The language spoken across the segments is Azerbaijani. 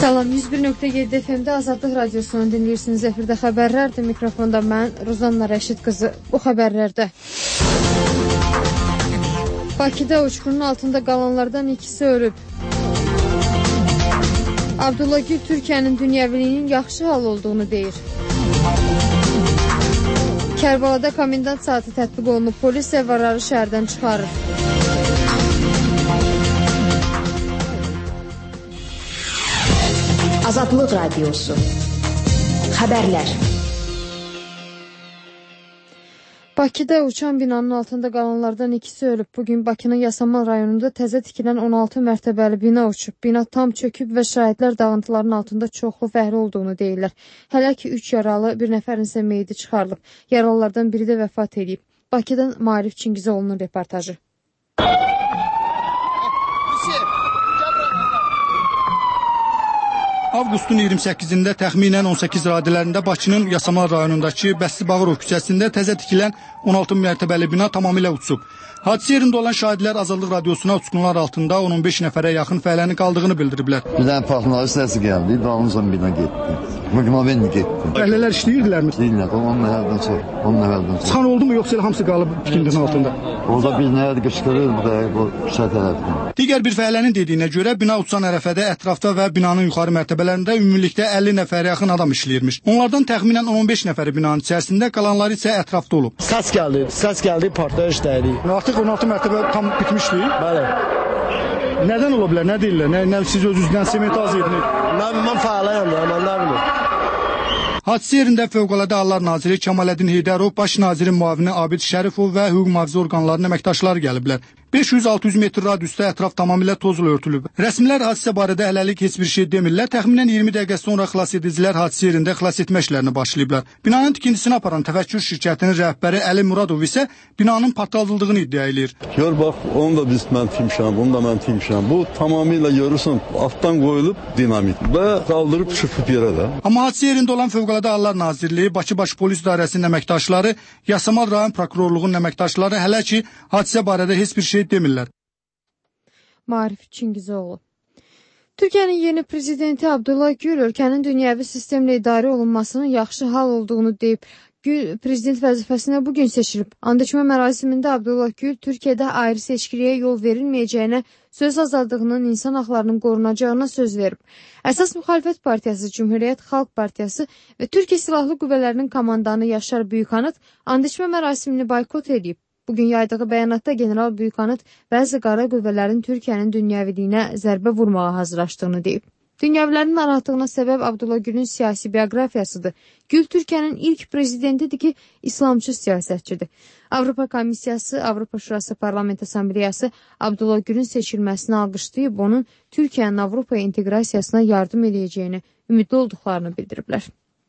Salam, 101.7 FM-də Azadlıq Radiosunu dinləyirsiniz. Efirdə xəbərlərdir. Mikrofonda mən, Rozanna Rəşid qızı. Bu xəbərlərdə Bakıda uçqunun altında qalanlardan ikisi ölüb. Abdullah Gül Türkiyənin dünyəviliyinin yaxşı hal olduğunu deyir. Kərbalada komendant saatı tətbiq olunub. Polis zəvvarları şəhərdən çıxarır. Azadlıq Radiosu. Xəbərlər. Bakıda uçan binanın altında qalanlardan ikisi ölüb. Bugün Bakının Yasamal rayonunda təzə tikilən 16 mərtəbəli bina uçub. Bina tam çöküb və şahidlər dağıntıların altında çoxlu fəhli olduğunu deyirlər. Hələ ki 3 yaralı, bir nəfərin isə meyidi çıxarılıb. Yaralılardan biri də vəfat edib. Bakıdan Maarif Çingizoğlu'nun reportajı. Avqustun 28-də təxminən 18 radələrində Bakının Yasamal rayonundakı Bəsli Bağırov küçəsində təzə tikilən 16 mərtəbəli bina tamamilə uçub. Hadisə yerində olan şahidlər Azadlıq Radiosuna uçqunlar altında 15 nəfərə yaxın fəhlənin qaldığını bildiriblər. Bir dənə partlayış səsi gəldi, dalınca bina getdi. Mıqnaven getdi. Fəhlələr işləyirdilərmi? İşləyirlər, 10 nəfərdən çox. Çıxan oldu mu, yoxsa elə hamısı qalıb tikintinin altında? Orada bir nəfər qışqırır, bu küçə tərəfdən. Digər bir fəhlənin dediyinə görə bina uçan ərəfədə ətrafda və binanın yuxarı mərtəbələrində ümumilikdə 50 nəfərə yaxın adam işləyirmiş. Onlardan təxminən 15 nəfəri binanın içərisində, qalanları isə ətrafda olub. Səs gəldi, partlayış dəydi. Artıq 16 mərtəbə tam bitmişdi. Bəli. Nədən ola bilər, nə deyirlər? Nə siz özünüzdən sement az ediniz? Mən fəalayam da, mən nə bilim. Hadisə yerində Fövqəladə Hallar Naziri Kemaləddin Heydərov, Baş nazirin müavini Abid Şərifov və hüquq mühafizə orqanlarının əməkdaşları gəliblər. 500-600 metr radiusda ətraf tamamilə tozla örtülüb. Rəsmilər hadisə barədə hələlik heç bir şey demirlər. Təxminən 20 dəqiqə sonra xilas edicilər hadisə yerində xilas etmə işlərini başlayıblar. Binanın tikintisini aparan Təfəkkür şirkətinin rəhbəri Əli Muradov isə binanın partladıldığını iddia edir. Gör bax, onu da biz mən timşəm, onu da mən timşəm. Bu tamamilə görürsən, altdan qoyulub dinamit və qaldırıb çırpıb yerə də. Amma hadisə yerində olan Fövqəladə Hallar Nazirliyi, Bakı Baş Polis İdarəsinin əməkdaşları, Yasamal rayon prokurorluğunun əməkdaşları hələ ki hadisə barədə heç bir şey demirlər. Maarif Çingizoğlu. Türkiyənin yeni prezidenti Abdullah Gül ölkənin dünyəvi sistemlə idarə olunmasının yaxşı hal olduğunu deyib. Gül prezident vəzifəsinə bugün seçilib. Andiçmə mərasimində Abdullah Gül Türkiyədə ayrı seçkiliyə yol verilməyəcəyinə, söz azadlığının, insan haqlarının qorunacağına söz verib. Əsas müxalifət partiyası Cümhuriyyət Xalq Partiyası və Türkiyə Silahlı Qüvvələrinin komandanı Yaşar Büyükanıt andiçmə mərasimini boykot edib. Bugün yaydığı bəyanatda General Büyükanıt bəzi qara qüvvələrin Türkiyənin dünyəviliyinə zərbə vurmağa hazırlaşdığını deyib. Dünyəvilərin narahatlığına səbəb Abdullah Gülün siyasi bioqrafiyasıdır. Gül Türkiyənin ilk prezidentidir ki, İslamçı siyasətçidir. Avropa Komissiyası, Avropa Şurası Parlament Assambleyası Abdullah Gülün seçilməsini alqışlayıb, onun Türkiyənin Avropaya inteqrasiyasına yardım edəcəyini, ümidli olduqlarını bildiriblər.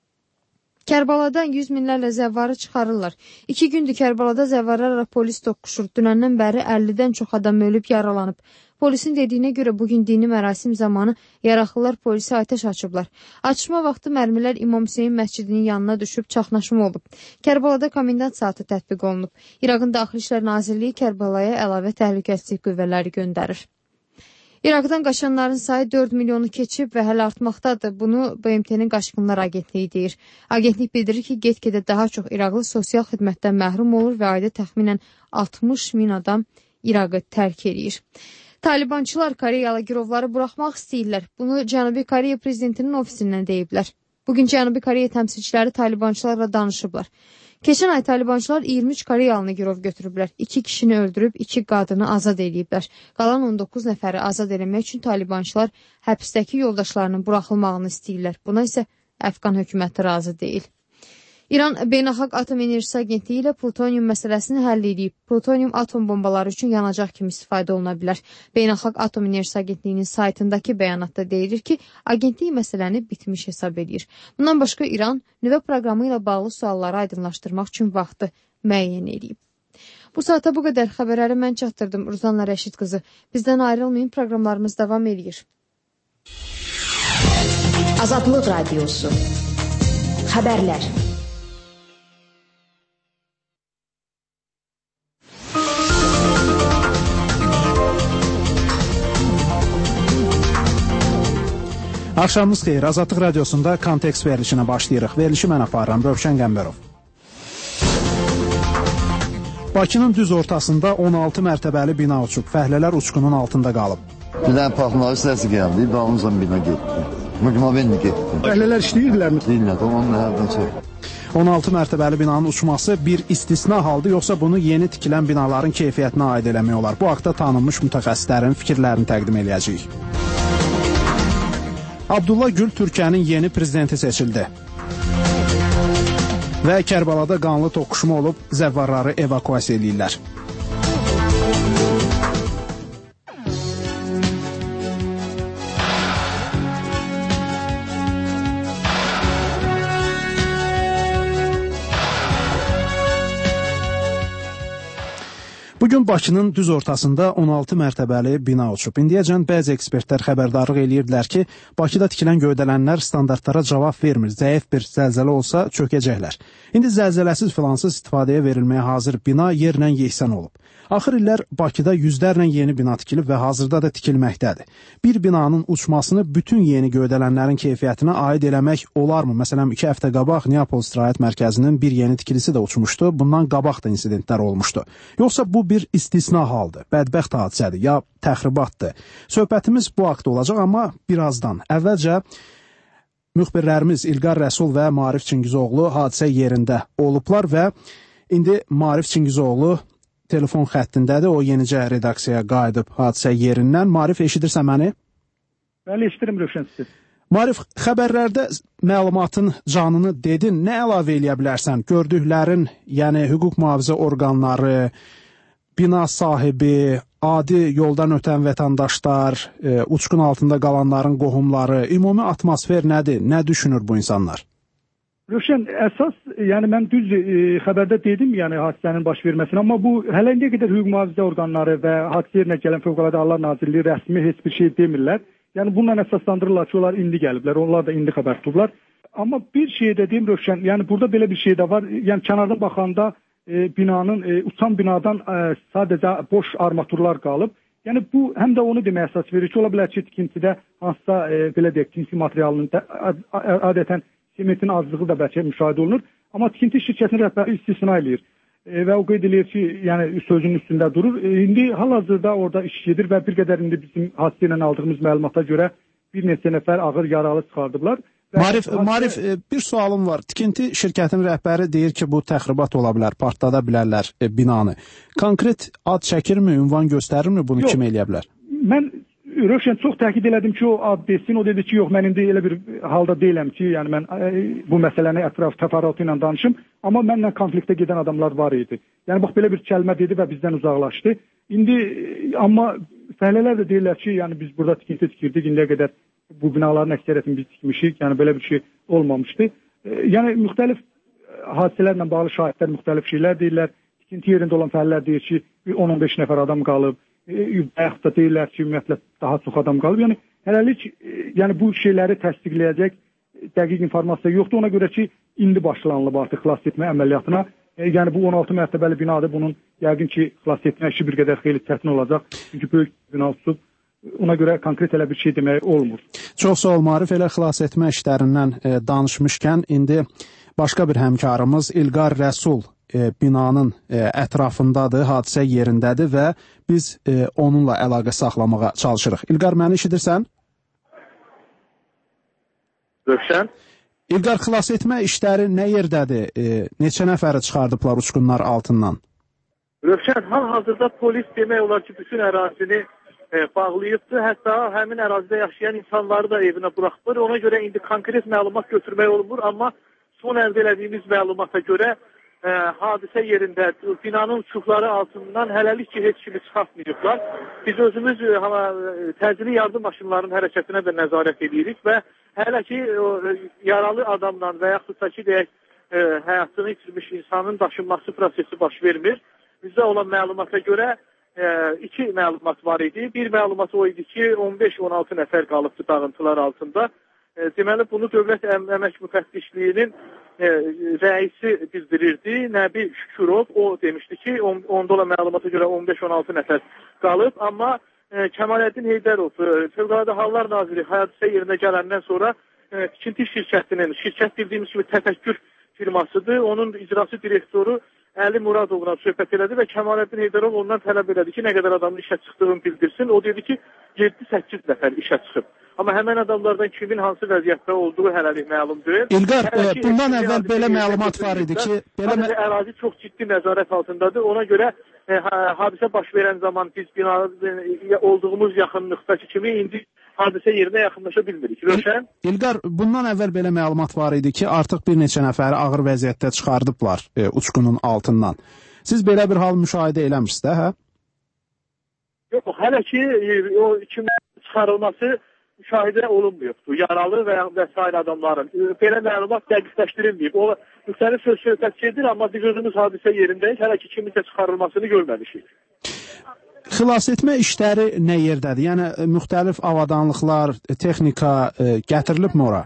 Kərbaladan 100 minlərlə zəvvarı çıxarırlar. 2 gündür Kərbalada zəvvarlarla polis toqquşur. Dünəndən bəri 50-dən çox adam ölüb, yaralanıb. Polisin dediyinə görə bugün dini mərasim zamanı yaraqlılar polisə atəş açıblar. Açışma vaxtı mərmilər İmam Hüseyin məscidinin yanına düşüb çaxnaşma olub. Kərbalada komendant saatı tətbiq olunub. İraqın Daxili İşlər Nazirliyi Kərbalaya əlavə təhlükəsizlik qüvvələri göndərir. İraqdan qaçanların sayı 4 milyonu keçib və hələ artmaqdadır. Bunu BMT-nin Qaçqınlar Agentliyi deyir. Agentlik bildirir ki, get-gedə daha çox İraqlı sosial xidmətdən məhrum olur və ayda təxminən 60 min adam İraqı tərk edir. Talibançılar Koreyalı girovları buraxmaq istəyirlər. Bunu Cənubi Koreya prezidentinin ofisindən deyiblər. Bugün Cənubi Koreya təmsilçiləri Talibançılarla danışıblar. Keçən ay Talibançılar 23 Koreyalını girov götürüblər. 2 kişini öldürüb, 2 qadını azad ediblər. Qalan 19 nəfəri azad eləmək üçün Talibançılar həbsdəki yoldaşlarının buraxılmağını istəyirlər. Buna isə Əfqan hökuməti razı deyil. İran Beynəlxalq Atom Enerjisi Agentliyi ilə plutonium məsələsini həll edib. Plutonium atom bombaları üçün yanacaq kimi istifadə oluna bilər. Beynəlxalq Atom Enerjisi Agentliyinin saytındakı bəyanatda deyilir ki, agentlik məsələni bitmiş hesab edir. Bundan başqa İran nüvə proqramı ilə bağlı sualları aydınlaşdırmaq üçün vaxtı müəyyən edib. Bu saata bu qədər xəbərləri mən çatdırdım. Rozanna Rəşid qızı. Bizdən ayrılmayın, proqramlarımız davam edir. Azadlıq Radiosu. Xəbərlər. Axşamınız xeyir. Azadlıq radiosunda kontekst verilişinə başlayırıq. Verilişi mən aparıram, Rövşən Qəmbərov. Bakının düz ortasında 16 mərtəbəli bina uçub. Fəhlələr uçqunun altında qalıb. Bir dənə partlayış səsi gəldi, dalımızdan bina getdi. Mıqnavenli getdi. Fəhlələr işləyirdilərmi? Deyirlər, onun hərdən çox. 16 mərtəbəli binanın uçması bir istisna haldır, yoxsa bunu yeni tikilən binaların keyfiyyətinə aid eləmək olar? Bu haqda tanınmış mütəxəssislərin fikirlərini təqdim edəcəyik. Abdullah Gül Türkiyənin yeni prezidenti seçildi. Və Kərbalada qanlı toqquşma olub, zəvvarları evakuasiya edirlər. Bugün Bakının düz ortasında 16 mərtəbəli bina uçub. İndiyəcən bəzi ekspertlər xəbərdarlıq edirdilər ki, Bakıda tikilən göydələnlər standartlara cavab vermir. Zəif bir zəlzələ olsa çökəcəklər. İndi zəlzələsiz filansız istifadəyə verilməyə hazır bina yerlə yeksan olub. Axır illər Bakıda yüzlərlə yeni bina tikilib və hazırda da tikilməkdədir. Bir binanın uçmasını bütün yeni göydələnlərin keyfiyyətinə aid eləmək olarmı? Məsələn, 2 həftə qabaq Neapol İstirahət Mərkəzinin bir yeni tikilisi də uçmuşdu. Bundan qabaq da insidentlər olmuşdu. Yoxsa bu bir istisna haldır, bədbəxt hadisədir, ya təxribatdır. Söhbətimiz bu haqda olacaq, amma birazdan. Əvvəlcə müxbirlərimiz İlqar Rəsul və Maarif Çingizoğlu hadisə yerində olublar və indi Maarif Çingizoğlu telefon xəttindədir. O yenicə redaksiyaya qayıdıb hadisə yerindən. Maarif, eşidirsən məni? Bəli, eşidirim Rövşən sizi. Maarif, xəbərlərdə məlumatın canını dedin. Nə əlavə eləyə bilərsən? Gördüklərin, yəni hüquq mühafizə orqanları, bina sahibi, adi yoldan ötən vətəndaşlar, uçqun altında qalanların qohumları, ümumi atmosfer nədir? Nə düşünür bu insanlar? Rövşən, əsas, yəni mən düz xəbərdə dedim, yəni hadisənin baş verməsini, amma bu hələ indiyə qədər hüquq mühafizə orqanları və hadisə yerinə gələn Fövqəladə Hallar Nazirliyi rəsmi heç bir şey demirlər. Yəni bununla əsaslandırırlar ki, onlar indi gəliblər, onlar da indi xəbər tutublar. Amma bir şey də deyim Rövşən, yəni burada belə bir şey də var. Yəni kənardan baxanda binanın, uçan binadan sadəcə boş armaturlar qalıb. Yəni bu həm də onu deməyə əsas verir ki, ola bilər ki, tikintidə hansısa belə deyək, tikinti materialının adətən sementin azlığı da bəlkə müşahidə olunur. Amma tikinti şirkətinin rəhbəri istisna eləyir. Və o qeyd edir ki, yəni sözünün üstündə durur. İndi hal-hazırda orada iş gedir və bir qədər indi bizim hadisə ilə aldığımız məlumata görə bir neçə nəfər ağır yaralı çıxardıblar. Maarif, bir sualım var. Tikinti şirkətinin rəhbəri deyir ki, bu təxribat ola bilər, partlada bilərlər binanı. Konkret ad çəkirmi, ünvan göstərirmi, bunu kim eləyə bilər? Mən Rövşən çox təkid elədim ki, o ad desin, o dedi ki, yox, mən indi elə bir halda deyiləm ki, yəni mən bu məsələni ətraf təfərrüatı ilə danışım, amma mənlə konfliktə gedən adamlar var idi. Yəni bax belə bir kəlmə dedi və bizdən uzaqlaşdı. İndi amma fəhlələr də deyirlər ki, yəni biz burada tikinti tikirdik, indiyə qədər bu binaların əksəriyyətini biz tikmişik, yəni belə bir şey olmamışdı. Yəni müxtəlif hadisələrlə bağlı şahidlər müxtəlif şeylər deyirlər. Tikinti yerində olan fəhlələr deyir ki, 10-15 nəfər adam qalıb. Yaxud da deyirlər ki, ümumiyyətlə daha çox adam qalıb. Yəni hələlik yəni bu şeyləri təsdiqləyəcək dəqiq informasiya yoxdur. Ona görə ki, indi başlanılıb artıq xilas etmə əməliyyatına. Yəni bu 16 mərtəbəli binadır. Bunun yəqin ki, xilas etmə işi bir qədər xeyli çətin olacaq. Çünki böyük bina uçub. Ona görə konkret elə bir şey demək olmur. Çox sağ ol Maarif. Elə xilas etmə işlərindən danışmışkən indi başqa bir həmkarımız İlqar Rəsul binanın ətrafındadır, hadisə yerindədir və biz onunla əlaqə saxlamağa çalışırıq. İlqar, məni eşidirsən? Rövşən? İlqar, xilas etmə işləri nə yerdədir? Neçə nəfəri çıxardıblar uçqunlar altından? Rövşən, hal-hazırda polis demək olar ki, bütün ərazini bağlayıbdır. Hətta həmin ərazidə yaşayan insanları da evinə buraxılır. Ona görə indi konkret məlumat götürmək olmur, amma son əldə elədiyimiz məlumata görə hadisə yerində binanın uçuqları altından hələlik ki, heç kimi çıxartmayıblar. Biz özümüz təcili yardım maşınlarının hərəkətinə də nəzarət edirik və hələ ki, yaralı adamdan və yaxud da ki, deyək, həyatını itirmiş insanın daşınması prosesi baş vermir. Bizdə olan məlumata görə iki məlumat var idi. Bir məlumat o idi ki, 15-16 nəfər qalıbdı dağıntılar altında. Deməli, bunu Dövlət Əmək Müfəttişliyinin rəisi bildirirdi. Nəbi Şükürov, o demişdi ki, onda olan məlumata görə 15-16 nəfər qalıb, amma Kəmaləddin Heydərov, Fövqəladə Hallar Naziri hadisə yerinə gələndən sonra tikinti şirkət bildiyimiz kimi təfəkkür firmasıdır. Onun icraçı direktoru Əli Muradovla söhbət elədi və Kəmaləddin Heydərov ondan tələb elədi ki, nə qədər adamın işə çıxdığını bildirsin. O dedi ki, 7-8 nəfər işə çıxıb. Amma həmən adamlardan kimin hansı vəziyyətdə olduğu hələlik məlum deyil. İlqar, bundan əvvəl belə məlumat var idi ki, ərazi çox ciddi nəzarət altındadır. Ona görə hadisə baş verən zaman biz binada olduğumuz yaxınlıqdakı kimi indi hadisə yerinə yaxınlaşa bilmirik. Rövşən? İlqar, bundan əvvəl belə məlumat var idi ki, artıq bir neçə nəfəri ağır vəziyyətdə çıxardıblar uçqunun altından. Siz belə bir hal müşahidə eləmirsiniz də, hə? Yox, hələ ki o kimin çıxarılması müşahidə olunmuyubdur. Yaralı və sair adamların. Belə məlumat dəqiqləşdirilməyib. O müxtəlif söhbət gedir, amma biz özümüz hadisə yerindəyik. Hələ ki kiminsə çıxarılmasını görməmişik. Xilas etmə işləri nə yerdədir? Yəni, müxtəlif avadanlıqlar, texnika gətirilibmi ora?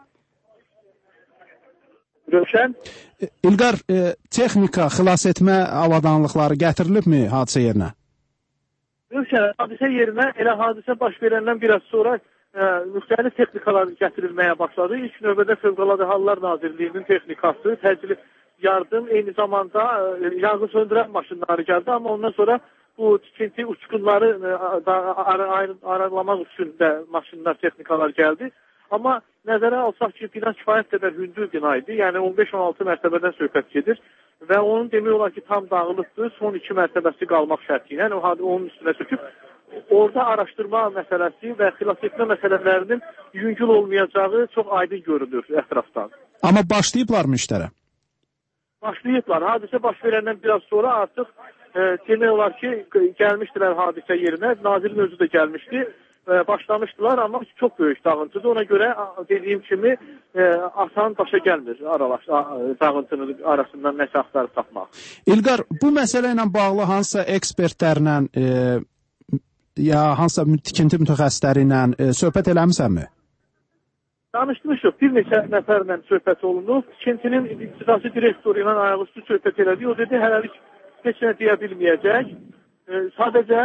Rövşən? İlqar, texnika, xilas etmə avadanlıqları gətirilibmi hadisə yerinə? Rövşən, hadisə yerinə elə hadisə baş verəndən biraz sonra müxtəlif texnikalar gətirilməyə başladı. İlk növbədə Fövqəladə Hallar Nazirliyinin texnikası, təcili yardım, eyni zamanda yanğın söndürən maşınları gəldi. Amma ondan sonra bu tikinti uçqunları aralamaq üçün də maşınlar, texnikalar gəldi. Amma nəzərə alsaq ki, bina kifayət qədər hündür bina idi. Yəni 15-16 mərtəbədən söhbət gedir və onun demək olar ki, tam dağılıbdır. Son 2 mərtəbəsi qalmaq şərti ilə onun üstünə çöküb. Orada araşdırma məsələsi və xilas etmə məsələlərinin yüngül olmayacağı çox aydın görünür ətrafdan. Amma başlayıblarmı işlərə? Başlayıblar. Hadisə baş verəndən biraz sonra artıq demək olar ki, gəlmişdilər hadisə yerinə. Nazirin özü də gəlmişdi. Başlamışdılar, amma çox böyük dağıntıdır. Ona görə dediyim kimi asan başa gəlmir dağıntının arasından nəsə axtarıb tapmaq. İlqar, bu məsələ ilə bağlı hansısa ekspertlərlə ya hansısa tikinti mütəxəssisləri ilə söhbət eləmisənmi? Danışmışıq. Bir neçə nəfərlə söhbət olunub. Tikintinin icraçı direktoru ilə ayaqüstü söhbət elədi. O dedi, hələlik heç nə deyə bilməyəcək. Sadəcə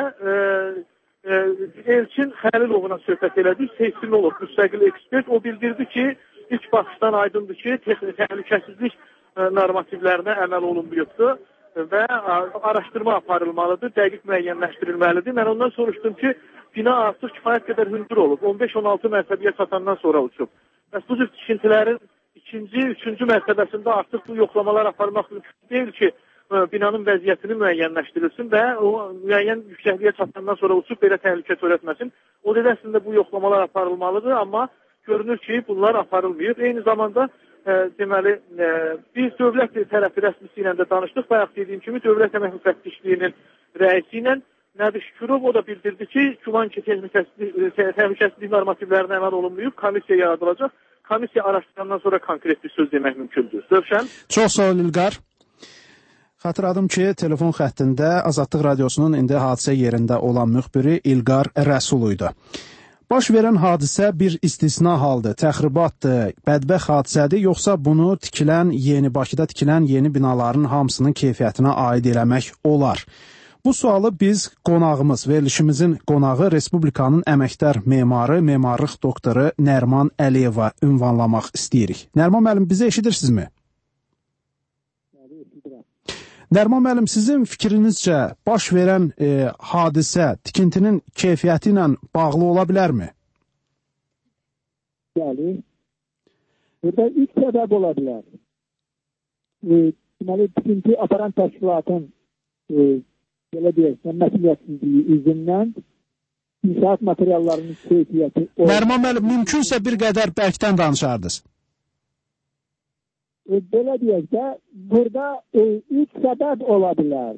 Elçin Xəlilovla söhbət elədik. Seysmolog, müstəqil ekspert. O bildirdi ki, ilk baxışdan aydındır ki, təhlükəsizlik normativlərinə əməl olunmuyubdur və araşdırma aparılmalıdır, dəqiq müəyyənləşdirilməlidir. Mən ondan soruşdum ki, bina artıq kifayət qədər hündür olub. 15-16 mərtəbəyə çatandan sonra uçub. Bəs bu cür tikintilərin 2-ci, 3-cü mərtəbəsində artıq bu yoxlamalar aparmaq mümkün deyil ki, binanın vəziyyətini müəyyənləşdirilsin və o müəyyən yüksəkliyə çatandan sonra uçub belə təhlükə törətməsin. O dedi, əslində bu yoxlamalar aparılmalıdır, amma görünür ki, bunlar aparılmıyor. Eyni zamanda deməli, biz dövlət tərəfi rəsmisi ilə də danışdıq. Bayaq dediyim kimi, Dövlət Əmək Müfəttişliyinin rəisi ilə Nəbi Şükürov o da bildirdi ki, güman ki, təhlükəsizlik normativlərinə əməl olunmayıb, komissiya yaradılacaq. Komissiya araşdırandan sonra konkret bir söz demək mümkündür. Rövşən? Çox sağ ol, İlqar. Xatırladım ki, telefon xəttində Azadlıq Radiosunun indi hadisə yerində olan müxbiri İlqar Rəsul idi. Baş verən hadisə bir istisna haldır, təxribatdır, bədbəxt hadisədir, yoxsa bunu Bakıda tikilən yeni binaların hamısının keyfiyyətinə aid eləmək olar? Bu sualı biz qonağımız, verilişimizin qonağı Respublikanın əməkdar memarı, memarlıq doktoru Nərman Əliyeva ünvanlamaq istəyirik. Nərman müəllim, bizi eşidirsinizmi? Nərman müəllim, sizin fikrinizcə baş verən hadisə tikintinin keyfiyyəti ilə bağlı ola bilərmi? Bəli. Burada ilk səbəb ola bilər. Deməli, tikinti aparan təşkilatın belə deyək, məsuliyyətsizliyi üzündən inşaat materiallarının keyfiyyəti... Nərman müəllim, mümkünsə bir qədər bərkdən danışardınız. Belə deyək də, burada ilk səbəb ola bilər.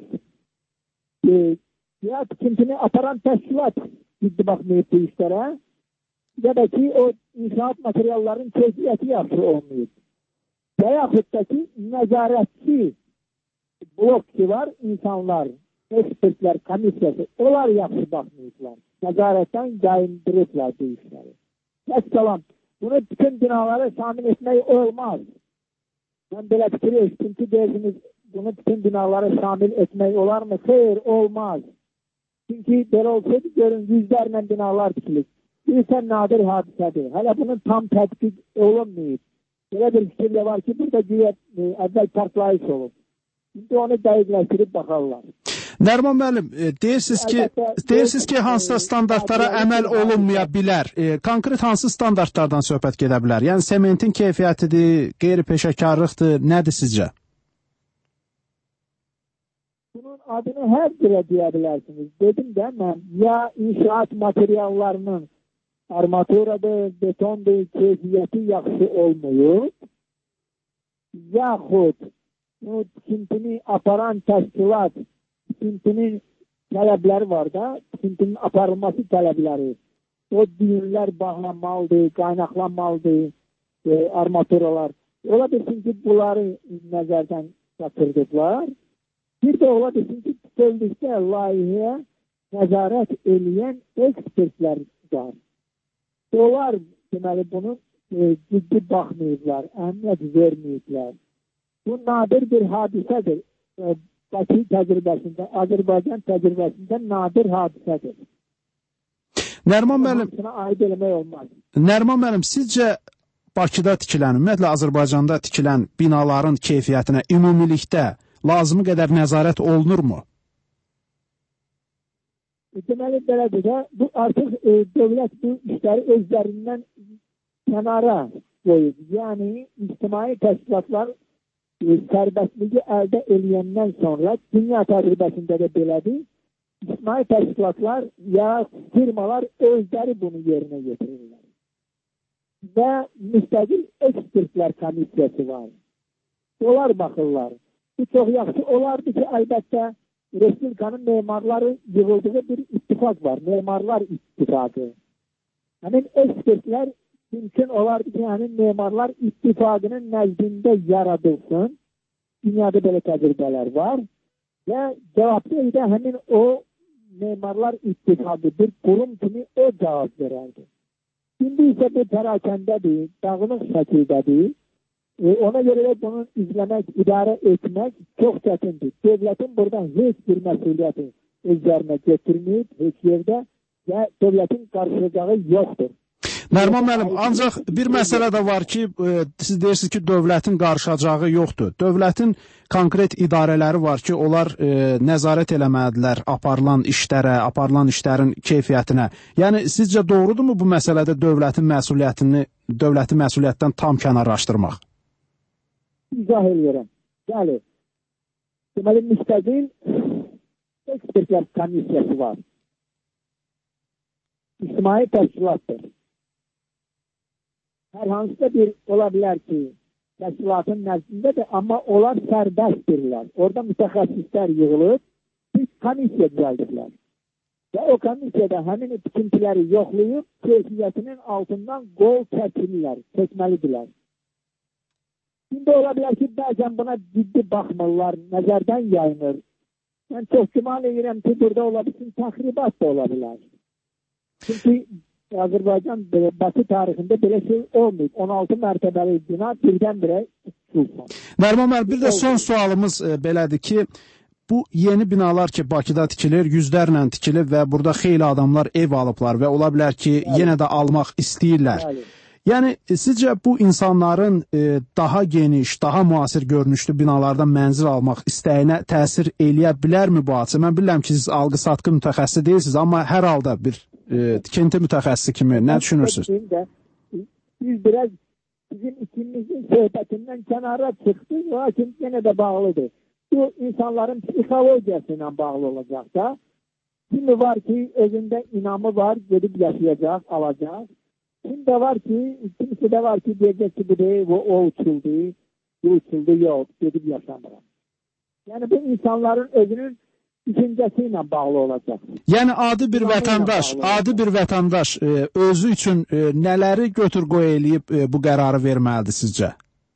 Ya tikintini aparan təşkilat ciddi baxmayıb bu işlərə, ya da ki, o inşaat materiallarının keyfiyyəti yaxşı olmayıb. Və yaxud da ki, nəzarətçi blok ki var, insanlar, ekspertlər, komissiyası, onlar yaxşı baxmayıblar. Nəzarətdən yayındırıblar bu işləri. Əssalam, bunu bütün binalara şamil etmək olmaz. Mən belə fikir etdim ki, deyirsiniz, bunu bütün binalara şamil etmək olar mı? Xeyr, olmaz. Çünki belə olsaydı görün yüzlərlə binalar tikilib. Bilirsən nadir hadisədir. Hələ bunun tam tətbiq olunmayıb. Belə bir fikir də var ki, burada güya əvvəl partlayış olub. Şimdi onu dəqiqləşdirib baxarlar. Nəriman müəllim, deyirsiniz ki, hansısa standartlara əməl olunmaya bilər. Konkret hansı standartlardan söhbət gedə bilər? Yəni sementin keyfiyyətidir, qeyri-peşəkarlıqdır, nədir sizcə? Bunun adını hər cürə deyə bilərsiniz. Dedim də mən, ya inşaat materiallarının armaturadır, betondur, keyfiyyəti yaxşı olmuyor, yaxud tikintini aparan təşkilat, tikintinin tələbləri var da, tikintinin aparılması tələbləri. O düğünlər bağlanmalıdır, qaynaqlanmalıdır, armaturalar. Ola bilsin ki, bunları nəzərdən çatırdıqlar. Bir də ola bilsin ki, bütövlükdə layihəyə nəzarət edən ekspertlər var. Onlar deməli bunu ciddi baxmayıblar, əhəmiyyət verməyiblər. Bu nadir bir hadisədir. Bakı təcrübəsində, Azərbaycan təcrübəsində nadir hadisədir. Nəriman müəllim, aid eləmək olmaz. Nəriman müəllim, sizcə Bakıda tikilən, ümumiyyətlə Azərbaycanda tikilən binaların keyfiyyətinə ümumilikdə lazımı qədər nəzarət olunurmu? Deməli belədir də, bu artıq dövlət bu işləri özlərindən kənara qoyub. Yəni, ictimai təşkilatlar sərbəstliyi əldə eləyəndən sonra, dünya təcrübəsində də belədir, ictimai təşkilatlar ya firmalar özləri bunu yerinə getirirlər. Və müstəqil ekspertlər komissiyası var. Onlar baxırlar. Bu çox yaxşı olardı ki, əlbəttə, Respublikanın memarları yığıldığı bir ittifak var. Memarlar ittifakı. Həmin ekspertlər mümkün olardı ki, həmin memarlar ittifakının nəzdində yaradılsın. Dünyada belə təcrübələr var. Və cavabdeh də həmin o memarlar ittifakı bir kurum kimi o cavab verərdi. Şimdi isə bu pərakəndədir, dağınıq şəkildədir. Ona görə də bunu izləmək, idarə etmək çox çətindir. Dövlətin burada heç bir məsuliyyəti özlərinə götürməyib, heç yerdə və dövlətin qarşılayacağı yoxdur. Nəriman müəllim, ancaq bir məsələ də var ki, siz deyirsiniz ki, dövlətin qarşılayacağı yoxdur. Dövlətin konkret idarələri var ki, onlar nəzarət eləməlidirlər aparılan işlərə, aparılan işlərin keyfiyyətinə. Yəni, sizcə doğrudurmu bu məsələdə dövlətin məsuliyyətdən tam kənarlaşdırmaq? İzah edirəm. Bəli, deməli, müstəqil ekspertlər komissiyası var. İctimai təşkilatdır. Hər hansıda bir ola bilər ki, təşkilatın nəzdindədir, amma onlar sərbəstdirlər. Orada mütəxəssislər yığılıb, bir komissiya düzəldiblər. Və o komissiyada həmin tikintiləri yoxlayıb, keyfiyyətinin altından qol çəkməlidirlər. Şimdi ola bilər ki, bəzən buna ciddi baxmırlar, nəzərdən yayınır. Mən çox güman edirəm ki, burada ola bilsin, təxribat da ola bilər. Çünki Azərbaycan Bakı tarixində belə şey olmayıb. 16 mərtəbəli bina birdən-birə tutulsun. Nəriman müəllim, bir də son sualımız belədir ki, bu yeni binalar ki, Bakıda tikilir, yüzlərlə tikilir və burada xeyli adamlar ev alıblar və ola bilər ki, yenə də almaq istəyirlər. Yəni, sizcə bu insanların daha geniş, daha müasir görünüşlü binalardan mənzil almaq istəyinə təsir eləyə bilərmi bu hadisə? Mən bilirəm ki, siz alqı-satqı mütəxəssisi deyilsiniz, amma hər halda bir tikinti mütəxəssisi kimi nə düşünürsünüz? Biz biraz bizim ikimizin söhbətindən kənara çıxdı, lakin yenə də bağlıdır. Bu insanların psixologiyası ilə bağlı olacaq da. Kimi var ki, özündə inamı var, gedib yaşayacaq, alacaq. Kimisi də var ki, deyəcək ki, bu deyil, o uçuldu, yox, gedib yaşamıram. Yəni, bu insanların özünün düşüncəsi ilə bağlı olacaq. Yəni, adi bir vətəndaş özü üçün nələri götür-qoy eləyib bu qərarı verməlidir sizcə?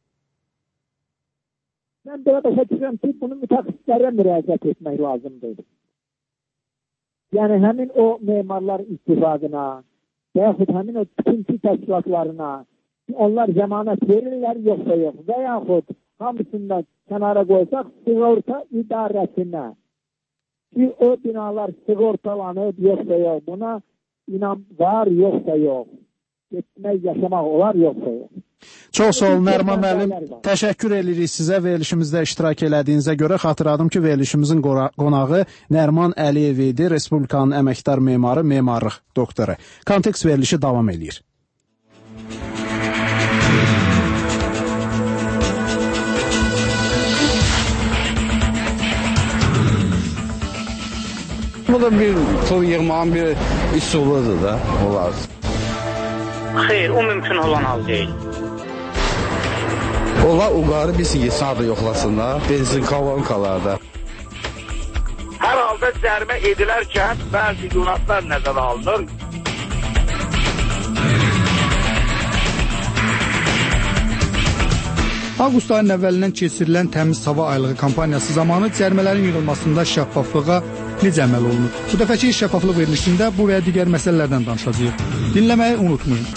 Mən belə başa düşürəm ki, bunu mütəxəssislərə müraciət etmək lazımdır. Yəni, həmin o memarlar ittifaqına, və yaxud həmin o tikinti təşkilatlarına onlar zəmanət verirlər, yoxsa yox. Və yaxud hamısından kənara qoysaq, sığorta idarəsinə. ki o binalar sigortalanıb yoxsa yox. Buna inan var yoxsa yox. Getmək, yaşamaq olar yoxsa yox. Çox sağ olun Nəriman müəllim. Təşəkkür edirik sizə verilişimizdə iştirak elədiyinizə görə. Xatırladım ki, verilişimizin qonağı Nəriman Əliyev idi, Respublikanın əməkdar memarı, memarlıq doktoru. Kontekst verilişi davam edir. Bu da bir pul yığmağın bir üsuludur da, olar. Xeyr, o mümkün olan hal deyil. Ola uqarı bir sigisarda yoxlasınlar, benzin kolonkalarda. Hər halda cərimə edilərkən bəzi qiymətlər nəzərə alınır. Avqust ayının əvvəlindən keçirilən Təmiz Hava Aylığı kampaniyası zamanı cərimələrin yığılmasında şəffaflığa necə əməl olunur? Bu dəfəki şəffaflıq verilişində bu və ya digər məsələlərdən danışacağıq. Dinləməyi unutmayın.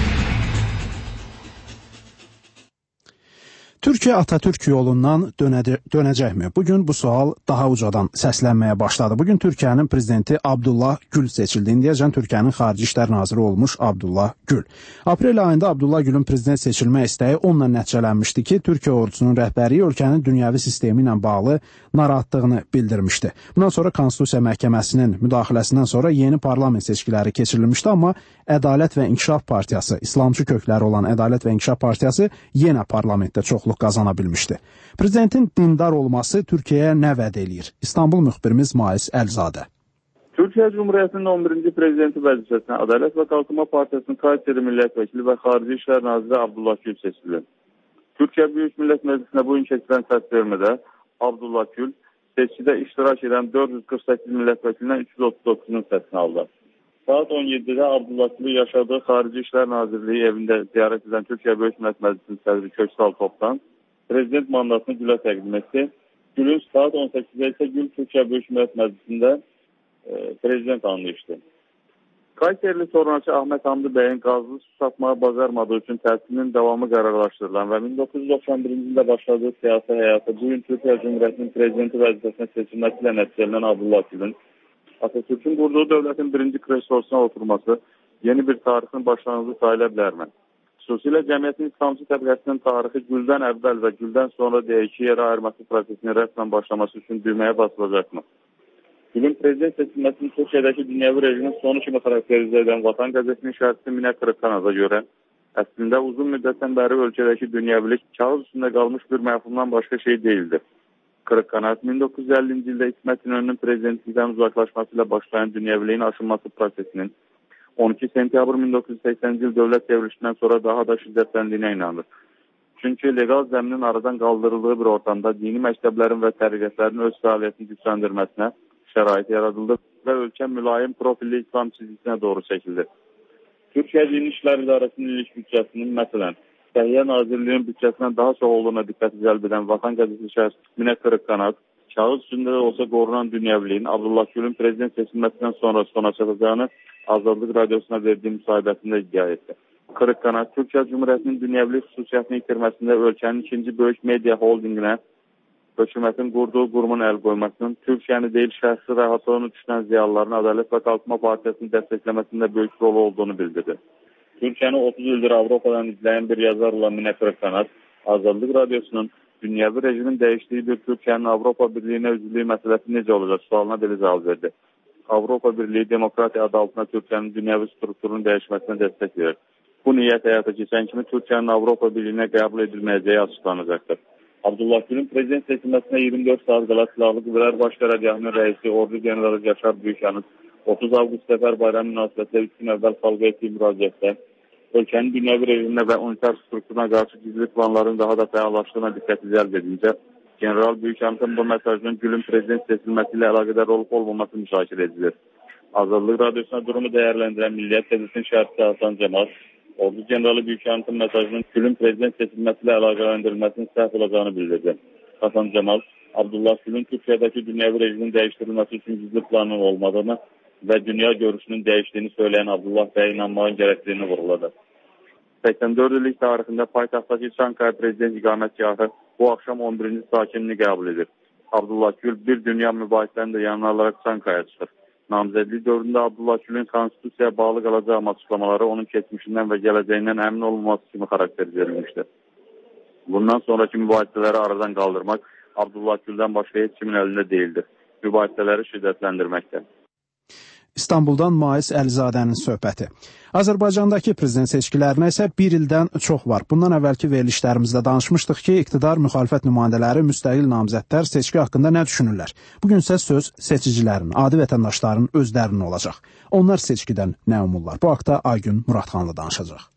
Türkiyə Atatürk yolundan dönəcəkmi? Bugün bu sual daha ucadan səslənməyə başladı. Bugün Türkiyənin prezidenti Abdullah Gül seçildi. İndiyəcən Türkiyənin Xarici İşlər Naziri olmuş Abdullah Gül. Aprel ayında Abdullah Gülün prezident seçilmə istəyi onunla nəticələnmişdi ki, Türkiyə ordusunun rəhbəri ölkənin dünyəvi sistemi ilə bağlı narahatlığını bildirmişdi. Bundan sonra Konstitusiya Məhkəməsinin müdaxiləsindən sonra yeni parlament seçkiləri keçirilmişdi, amma Ədalət və İnkişaf Partiyası, İslamcı kökləri olan Ədalət və İnkişaf Partiyası yenə parlamentdə çoxluq qazana bilmişdi. Prezidentin dindar olması Türkiyəyə nə vəd eləyir? İstanbul müxbirimiz Mais Əlzadə. Türkiyə Cumhuriyyətinin 11-ci prezidenti vəzifəsinə Ədalət və Qalkınma Partiyasının Kayseri millət vəkili və Xarici İşlər Naziri Abdullah Gül seçildi. Türkiyə Böyük Millət Məclisinə bu gün keçirilən səsvermədə Abdullah Gül seçkidə iştirak edən 448 millət vəkilindən 339-un səsini aldı. Saat 17-də Abdullah Gülü yaşadığı Xarici İşlər Nazirliyi evində ziyarət edən Türkiyə Böyük Millət Məclisinin sədri Köksal Topdan prezident mandatını Gülə təqdim etdi. Gülün saat 18-də isə Gül Türkiyə Böyük Millət Məclisində prezident anlayışdı. Kayserili sonraki Ahmet Hamdi Bey'in qazlı su satmağa bacarmadığı üçün təhsilinin davamı qərarlaşdırılan və 1991-ci ildə başladığı siyasi həyatı bugün Türkiyə Cumhuriyyətinin prezidenti vəzifəsinə seçilməsi ilə nəticələnən Abdullah Gülün Atatürk'ün qurduğu dövlətin birinci kreslosuna oturması yeni bir tarixin başlanğıcı sayıla bilərmi? Xüsusilə cəmiyyətin İslamcı təbəqəsinin tarixi Güldən əvvəl və Güldən sonra deyə iki yerə ayırması prosesinin rəsmən başlaması üçün düyməyə basılacaqmı? Gülün prezident seçilməsinin Türkiyədəki dünyəvi rejimin sonu kimi xarakterizə edən Vatan qəzetinin şərhçisi Minə Qırıqxanaza görə, əslində uzun müddətdən bəri ölkədəki dünyəvilik kağız üstündə qalmış bir məfhumdan başqa şey deyildir. Qırıqxanat 1950-ci ildə İsmət İnönünün prezidentlikdən uzaqlaşması ilə başlayan dünyəviliyin aşınması prosesinin 12 sentyabr 1980-ci il dövlət devrilişindən sonra daha da şiddətləndiyinə inanır. Çünki legal zəminin aradan qaldırıldığı bir ortamda dini məktəblərin və təriqətlərin öz fəaliyyətini gücləndirməsinə şərait yaradıldı və ölkə mülayim profilli İslam çizgisinə doğru çəkildi. Türkiyə Dini İşlər İdarəsinin illik büdcəsinin, məsələn, Səhiyyə Nazirliyinin büdcəsindən daha çox olduğuna diqqəti cəlb edən Vatan qəzeti şərhçisi Minə Qırıqxanat, kağız üstündə də olsa qorunan dünyəviliyin Abdullah Gülün prezident seçilməsindən sonra sona çatacağını Azadlıq Radiosuna verdiyi müsahibəsində iddia etdi. Qırıqxanat, Türkiyə Cumhuriyyətinin dünyəvilik xüsusiyyətini itirməsində ölkənin ikinci böyük media holdinginə hökumətin qurduğu qurumun əl qoymasının, Türkiyəni deyil şəxsi rahatlığını düşünən ziyalıların Ədalət və Qalkınma Partiyasını dəstəkləməsində böyük rolu olduğunu bildirdi. Türkiyəni 30 ildir Avropadan izləyən bir yazar olan Minə Qırıqxanat, Azadlıq Radiosunun dünyəvi rejimin dəyişdiyi bir Türkiyənin Avropa Birliyinə üzvlüyü məsələsi necə olacaq sualına belə cavab verdi. Avropa Birliyi demokratiya adı altına Türkiyənin dünyəvi strukturunun dəyişməsinə dəstək verir. Bu niyyət həyata keçən kimi Türkiyənin Avropa Birliyinə qəbul edilməyəcəyi açıqlanacaqdır. Abdullah Gülün prezident seçilməsinə 24 saat qala Silahlı Qüvvələr Baş Qərargahının rəisi Ordu Generalı Yaşar Büyükyanın 30 avqust Səfər bayramı münasibətilə 3 gün əvvəl xalqa etdiyi müraciətdə ölkənin dünyəvi rejiminə və unitar strukturuna qarşı gizli planların daha da fəallaşdığına diqqəti cəlb edincə, General Büyükyanın bu mesajının Gülün prezident seçilməsi ilə əlaqədar olub-olmaması müşahirə edilir. Azadlıq Radiosuna durumu dəyərləndirən Milliyyət Qəzetinin şərhçisi Hasan Cemal, Ordu Generalı Büyükyanın mesajının Gülün prezident seçilməsi ilə əlaqələndirilməsinin səhv olacağını bildirdi. Hasan Cemal, Abdullah Gülün Türkiyədəki dünyəvi rejimin dəyişdirilməsi üçün gizli planın olmadığını və dünya görüşünün dəyişdiyini söyləyən Abdullah bəyə inanmağın gərəkliyini vurğuladı. 84 illik tarixində paytaxtdakı Çankaya prezident iqamətgahı bu axşam 11-ci sakinini qəbul edir. Abdullah Gül bir dünya mübahislərini də yanına alaraq Çankaya çıxır. Namizədlik dövründə Abdullah Gülün konstitusiyaya bağlı qalacağım açıqlamaları onun keçmişindən və gələcəyindən əmin olunması kimi xarakter verilmişdir. Bundan sonraki mübahisələri aradan qaldırmaq Abdullah Güldən başqa heç kimin əlində deyildir. Mübahisələri şiddətləndirməkdir. İstanbuldan Mais Əlizadənin söhbəti. Azərbaycandakı prezident seçkilərinə isə bir ildən çox var. Bundan əvvəlki verilişlərimizdə danışmışdıq ki, iqtidar müxalifət nümayəndələri, müstəqil namizədlər seçki haqqında nə düşünürlər? Bugün isə söz seçicilərin, adi vətəndaşların özlərinin olacaq. Onlar seçkidən nə umurlar? Bu haqda Aygün Muradxanlı danışacaq.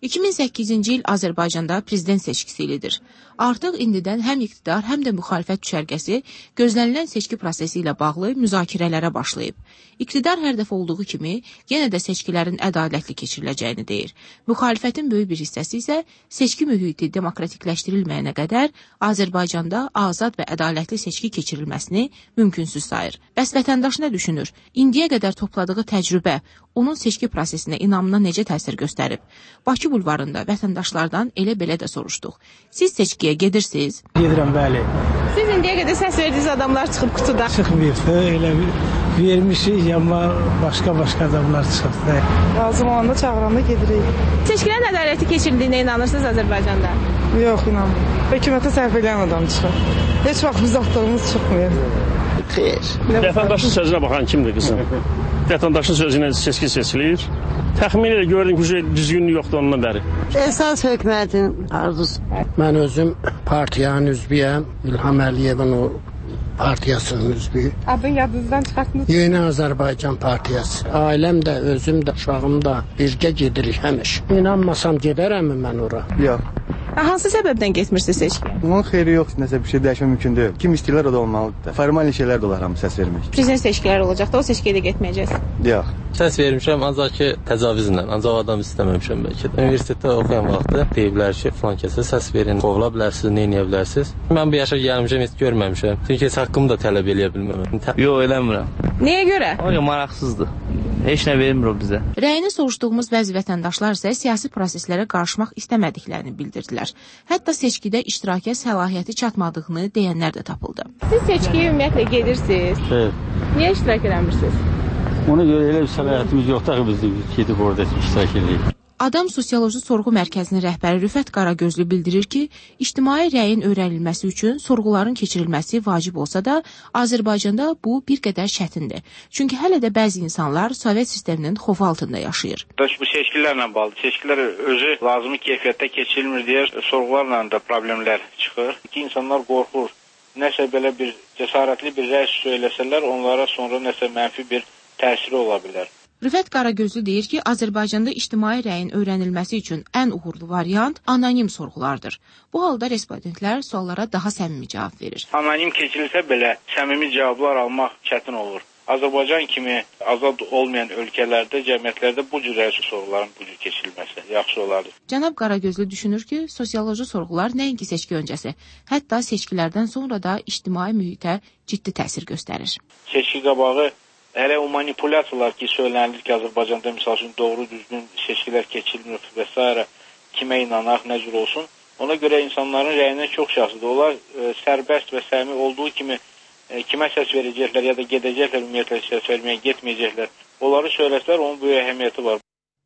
2008-ci il Azərbaycanda prezident seçkisi ilidir. Artıq indidən həm iqtidar, həm də müxalifət düşərgəsi gözlənilən seçki prosesi ilə bağlı müzakirələrə başlayıb. İqtidar hər dəfə olduğu kimi yenə də seçkilərin ədalətli keçiriləcəyini deyir. Müxalifətin böyük bir hissəsi isə seçki mühiti demokratikləşdirilməyənə qədər Azərbaycanda azad və ədalətli seçki keçirilməsini mümkünsüz sayır. Bəs vətəndaş nə düşünür? İndiyə qədər topladığı təcrübə onun seçki prosesinə inamına necə təsir göstərib? Bakı bulvarında vətəndaşlardan elə-belə də soruşduq. Siz seçkiyə gedirsiniz? Gedirəm, bəli. Siz indiyə qədər səs verdiniz, adamlar çıxıb qutuda. Çıxmıyıbdı, elə vermişik, amma başqa adamlar çıxıb. Lazım olanda çağıranda gedirik. Seçkilərin ədalətli keçirildiyinə inanırsınız Azərbaycanda? Yox, inanmıyorum. Hökumətə sərf edən adam çıxır. Heç vaxt biz atdığımız çıxmıyor. Xeyr. Vətəndaşın sözünə baxan kimdir qızım? Vətəndaşın sözü ilə seçki seçilir. Təxmin elə gördüm ki, düzgünlük yoxdur ondan bəri. Əsas hökumətin arzusu. Mən özüm partiyanın üzvüyəm. İlham Əliyevin o partiyasının üzvüyü. Adın yadınızdan çıxartdınız? Yeni Azərbaycan partiyası. Ailəm də, özüm də, uşağım da birgə gedirik həmişə. İnanmasam gedərəm mən ora? Yox. Hansı səbəbdən getmirsiniz seçkiyə? Bunun xeyri yoxdur, nəsə bir şey dəyişmək mümkün deyil. Kim istəyirlər o da olmalıdır. Formal şeylər də olar hamı səs vermək. Prezident seçkiləri olacaq da o seçkiyə də getməyəcəksiniz? Yox. Səs vermişəm, ancaq ki təcavüzlə, ancaq adam istəməmişəm bəlkə. Universitetdə oxuyan vaxtı deyiblər ki, filan kəsə səs verin, qovula bilərsiniz, nə edə bilərsiniz. Mən bu yaşa gəlmişəm, heç görməmişəm. Çünki heç haqqımı da tələb eləyə bilməm. Yox, eləmirəm. Nəyə görə? O maraqsızdır. Heç nə vermir o bizə. Rəyini soruşduğumuz bəzi vətəndaşlar isə siyasi proseslərə qarışmaq istəmədiklərini bildirdilər. Hətta seçkidə iştirakə səlahiyyəti çatmadığını deyənlər də tapıldı. Siz seçkiyə ümumiyyətlə gedirsiniz? Evet. Niyə iştirak eləmirsiniz? Ona görə elə bir səlahiyyətimiz yoxdur ki, biz gedib orada iştirak edirik. Adam Sosioloji Sorğu Mərkəzinin rəhbəri Rüfət Qaragözlü bildirir ki, ictimai rəyin öyrənilməsi üçün sorğuların keçirilməsi vacib olsa da, Azərbaycanda bu bir qədər çətindir. Çünki hələ də bəzi insanlar Sovet sisteminin xofu altında yaşayır. Bu seçkilərlə bağlı. Seçkilər özü lazımi keyfiyyətdə keçirilmir deyə sorğularla da problemlər çıxır. Ki, insanlar qorxur. Nəsə belə bir cəsarətli bir rəy söyləsələr, onlara sonra nəsə mənfi bir təsiri ola bilər. Rüfət Qaragözlü deyir ki, Azərbaycanda ictimai rəyin öyrənilməsi üçün ən uğurlu variant anonim sorğulardır. Bu halda respondentlər suallara daha səmimi cavab verir. Anonim keçirilsə belə səmimi cavablar almaq çətin olur. Azərbaycan kimi azad olmayan ölkələrdə, cəmiyyətlərdə bu cür rəy sorğuların bu cür keçirilməsi yaxşı olardı. Cənab Qaragözlü düşünür ki, sosioloji sorğular nəinki seçki öncəsi, hətta seçkilərdən sonra da ictimai mühitə ciddi təsir göstərir. Seçki qabağı hələ o manipulyasiyalar ki, söylənilir ki, Azərbaycanda misal üçün doğru düzgün seçkilər keçirilmir və s. kimə inanaq, nə cür olsun. Ona görə insanların rəyindən çox şəxsidir. Onlar sərbəst və səmimi olduğu kimi kimə səs verəcəklər ya da gedəcəklər, ümumiyyətlə səs verməyə getməyəcəklər. Onları söyləsələr, onun böyük əhəmiyyəti var.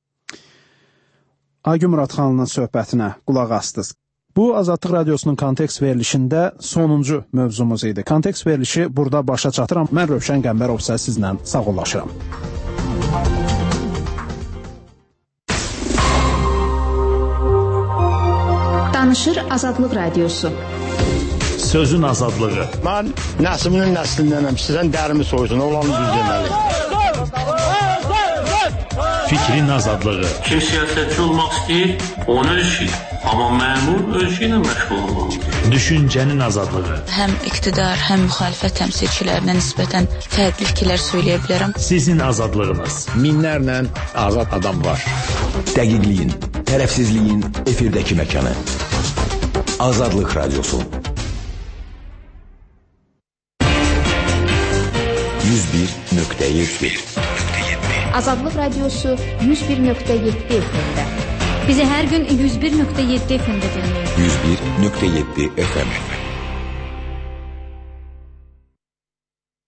Aygün Muradxanlının söhbətinə qulaq astınız. Bu, Azadlıq Radiosunun Kontekst verilişində sonuncu mövzumuz idi. Kontekst verilişi burada başa çatır. Mən Rövşən Qəmbərov sizlə sağollaşıram. Danışır Azadlıq Radiosu. Sözün azadlığı. Mən nəslinin nəslindənəm. Sizdən dərimi soysun, olanı düz deməli. Fikrin azadlığı. Kim siyasətçi olmaq istəyir, onu ölçür. Amma məmur ölçü ilə məşğul olmalıdır. Düşüncənin azadlığı. Həm iqtidar, həm müxalifət təmsilçilərinə nisbətən fərqli fikirlər söyləyə bilərəm. Sizin azadlığınız. Minlərlə azad adam var. Dəqiqliyin, tərəfsizliyin efirdəki məkanı. Azadlıq Radiosu. 101.7 Azadlıq Radiosu 101.7 FM-də. Bizi hər gün 101.7 FM-də dinləyin. 101.7 FM.